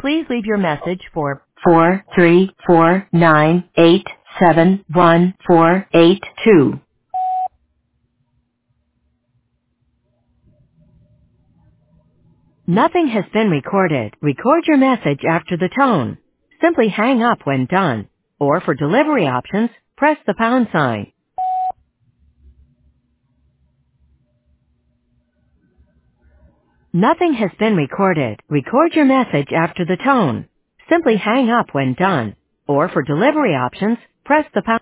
Please leave your message for 43498711482. Nothing has been recorded. Record your message after the tone. Simply hang up when done. Or for delivery options, press the pound sign. Nothing has been recorded. Record your message after the tone. Simply hang up when done. Or for delivery options, press the pound